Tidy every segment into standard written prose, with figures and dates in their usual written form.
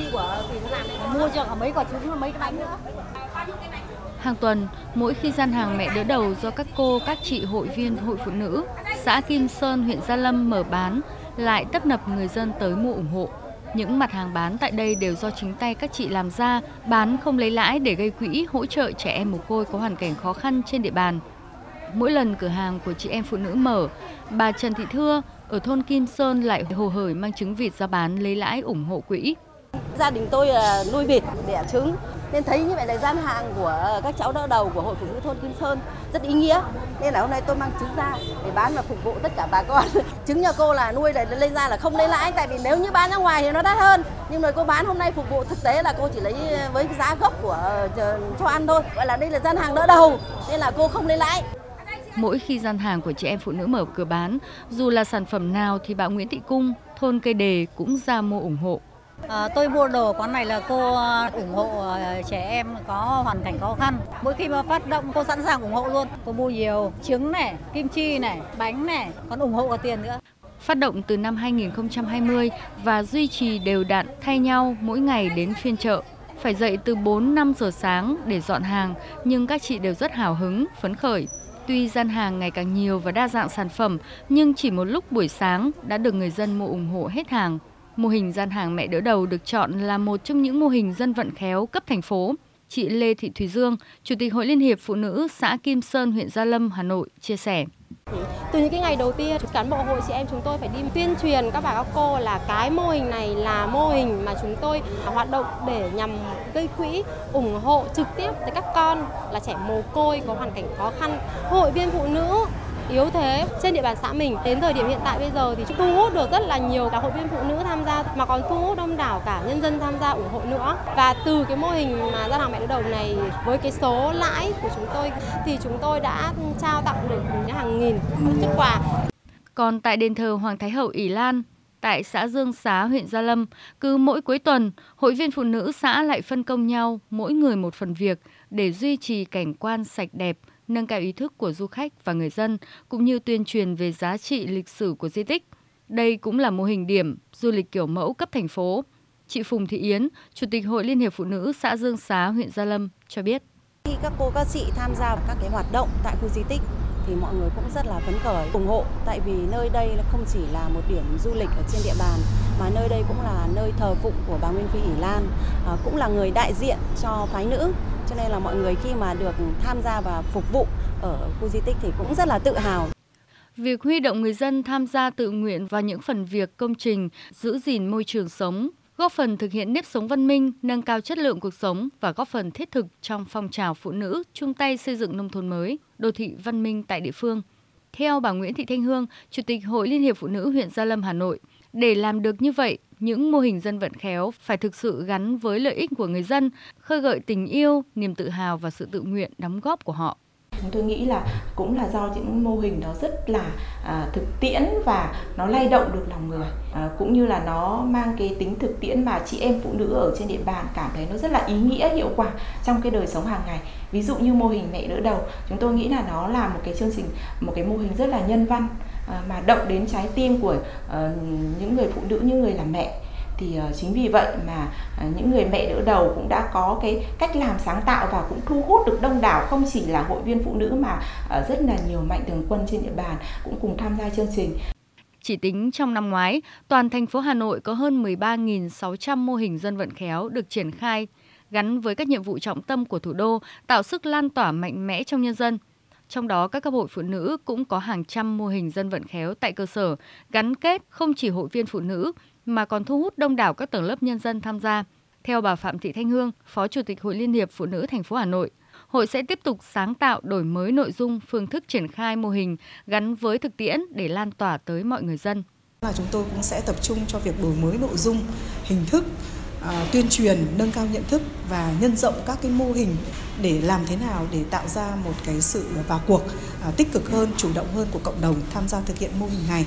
ty của Thủy nó làm đấy. Mua cho cả mấy quả trứng và mấy cái bánh nữa. Hàng tuần, mỗi khi gian hàng Mẹ Đỡ Đầu do các cô, các chị hội viên Hội Phụ Nữ, xã Kim Sơn, huyện Gia Lâm mở bán, lại tấp nập người dân tới mua ủng hộ. Những mặt hàng bán tại đây đều do chính tay các chị làm ra, bán không lấy lãi để gây quỹ hỗ trợ trẻ em mồ côi có hoàn cảnh khó khăn trên địa bàn. Mỗi lần cửa hàng của chị em phụ nữ mở, bà Trần Thị Thưa ở thôn Kim Sơn lại hồ hởi mang trứng vịt ra bán lấy lãi ủng hộ quỹ. Gia đình tôi nuôi vịt, đẻ trứng, nên thấy như vậy là gian hàng của các cháu đỡ đầu của Hội Phụ Nữ thôn Kim Sơn rất ý nghĩa. Nên là hôm nay tôi mang trứng ra để bán và phục vụ tất cả bà con. Trứng nhà cô là nuôi để lên ra là không lấy lãi, tại vì nếu như bán ra ngoài thì nó đắt hơn. Nhưng mà cô bán hôm nay phục vụ thực tế là cô chỉ lấy với cái giá gốc của cho ăn thôi. Gọi là đây là gian hàng đỡ đầu nên là cô không lấy lãi. Mỗi khi gian hàng của chị em phụ nữ mở cửa bán, dù là sản phẩm nào thì bà Nguyễn Thị Cung, thôn Cây Đề cũng ra mua ủng hộ. Tôi mua đồ quán này là cô ủng hộ trẻ em có hoàn cảnh khó khăn. Mỗi khi mà phát động cô sẵn sàng ủng hộ luôn. Cô mua nhiều trứng này, kim chi này, bánh này, còn ủng hộ cả tiền nữa. Phát động từ năm 2020 và duy trì đều đặn thay nhau mỗi ngày đến phiên chợ. Phải dậy từ 4-5 giờ sáng để dọn hàng, nhưng các chị đều rất hào hứng, phấn khởi. Tuy gian hàng ngày càng nhiều và đa dạng sản phẩm, nhưng chỉ một lúc buổi sáng đã được người dân mua ủng hộ hết hàng. Mô hình gian hàng Mẹ Đỡ Đầu được chọn là một trong những mô hình dân vận khéo cấp thành phố. Chị Lê Thị Thùy Dương, Chủ tịch Hội Liên hiệp Phụ nữ xã Kim Sơn, huyện Gia Lâm, Hà Nội chia sẻ. Từ những cái ngày đầu tiên, cán bộ hội chị em chúng tôi phải đi tuyên truyền các bà các cô là cái mô hình này là mô hình mà chúng tôi hoạt động để nhằm gây quỹ ủng hộ trực tiếp tới các con là trẻ mồ côi có hoàn cảnh khó khăn, hội viên phụ nữ yếu thế trên địa bàn xã mình. Đến thời điểm hiện tại bây giờ thì thu hút được rất là nhiều cả hội viên phụ nữ tham gia mà còn thu hút đông đảo cả nhân dân tham gia ủng hộ nữa. Và từ cái mô hình mà gian hàng Mẹ Đỡ Đầu này với cái số lãi của chúng tôi thì chúng tôi đã trao tặng được hàng nghìn xuất quà. Còn tại đền thờ Hoàng Thái Hậu Ỷ Lan, tại xã Dương Xá, huyện Gia Lâm, cứ mỗi cuối tuần, hội viên phụ nữ xã lại phân công nhau mỗi người một phần việc để duy trì cảnh quan sạch đẹp, nâng cao ý thức của du khách và người dân, cũng như tuyên truyền về giá trị lịch sử của di tích. Đây cũng là mô hình điểm du lịch kiểu mẫu cấp thành phố. Chị Phùng Thị Yến, Chủ tịch Hội Liên hiệp Phụ nữ xã Dương Xá, huyện Gia Lâm cho biết. Khi các cô các chị tham gia vào các cái hoạt động tại khu di tích thì mọi người cũng rất là phấn khởi, ủng hộ, tại vì nơi đây không chỉ là một điểm du lịch ở trên địa bàn mà nơi đây cũng là nơi thờ phụng của bà Nguyên Phi Ỷ Lan, cũng là người đại diện cho phái nữ, cho nên là mọi người khi mà được tham gia và phục vụ ở khu di tích thì cũng rất là tự hào. Việc huy động người dân tham gia tự nguyện vào những phần việc công trình giữ gìn môi trường sống, góp phần thực hiện nếp sống văn minh, nâng cao chất lượng cuộc sống và góp phần thiết thực trong phong trào phụ nữ chung tay xây dựng nông thôn mới, đô thị văn minh tại địa phương. Theo bà Nguyễn Thị Thanh Hương, Chủ tịch Hội Liên hiệp Phụ nữ huyện Gia Lâm, Hà Nội, để làm được như vậy, những mô hình dân vận khéo phải thực sự gắn với lợi ích của người dân, khơi gợi tình yêu, niềm tự hào và sự tự nguyện đóng góp của họ. Tôi nghĩ là cũng là do những mô hình đó rất là thực tiễn và nó lay động được lòng người, cũng như là nó mang cái tính thực tiễn mà chị em phụ nữ ở trên địa bàn cảm thấy nó rất là ý nghĩa, hiệu quả trong cái đời sống hàng ngày. Ví dụ như mô hình Mẹ Đỡ Đầu, chúng tôi nghĩ là nó là một cái chương trình, một cái mô hình rất là nhân văn mà động đến trái tim của những người phụ nữ, những người làm mẹ. Thì chính vì vậy mà những người Mẹ Đỡ Đầu cũng đã có cái cách làm sáng tạo và cũng thu hút được đông đảo, không chỉ là hội viên phụ nữ mà rất là nhiều mạnh thường quân trên địa bàn cũng cùng tham gia chương trình. Chỉ tính trong năm ngoái, toàn thành phố Hà Nội có hơn 13.600 mô hình dân vận khéo được triển khai, gắn với các nhiệm vụ trọng tâm của thủ đô, tạo sức lan tỏa mạnh mẽ trong nhân dân. Trong đó, các cấp hội phụ nữ cũng có hàng trăm mô hình dân vận khéo tại cơ sở, gắn kết không chỉ hội viên phụ nữ, mà còn thu hút đông đảo các tầng lớp nhân dân tham gia. Theo bà Phạm Thị Thanh Hương, Phó Chủ tịch Hội Liên hiệp Phụ nữ thành phố Hà Nội, Hội sẽ tiếp tục sáng tạo, đổi mới nội dung, phương thức triển khai mô hình gắn với thực tiễn để lan tỏa tới mọi người dân. Chúng tôi cũng sẽ tập trung cho việc đổi mới nội dung, hình thức, tuyên truyền, nâng cao nhận thức và nhân rộng các cái mô hình để làm thế nào để tạo ra một cái sự vào cuộc tích cực hơn, chủ động hơn của cộng đồng tham gia thực hiện mô hình này,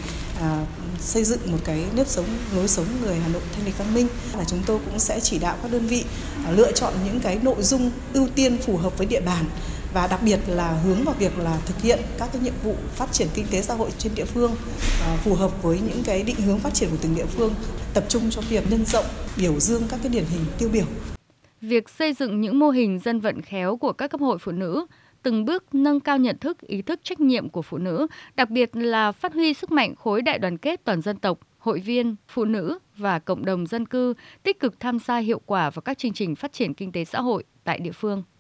xây dựng một cái nếp sống, lối sống người Hà Nội thanh lịch văn minh. Là chúng tôi cũng sẽ chỉ đạo các đơn vị lựa chọn những cái nội dung ưu tiên phù hợp với địa bàn và đặc biệt là hướng vào việc là thực hiện các cái nhiệm vụ phát triển kinh tế xã hội trên địa phương phù hợp với những cái định hướng phát triển của từng địa phương, tập trung cho việc nhân rộng, biểu dương các cái điển hình tiêu biểu. Việc xây dựng những mô hình dân vận khéo của các cấp hội phụ nữ từng bước nâng cao nhận thức, ý thức trách nhiệm của phụ nữ, đặc biệt là phát huy sức mạnh khối đại đoàn kết toàn dân tộc, hội viên, phụ nữ và cộng đồng dân cư tích cực tham gia hiệu quả vào các chương trình phát triển kinh tế xã hội tại địa phương.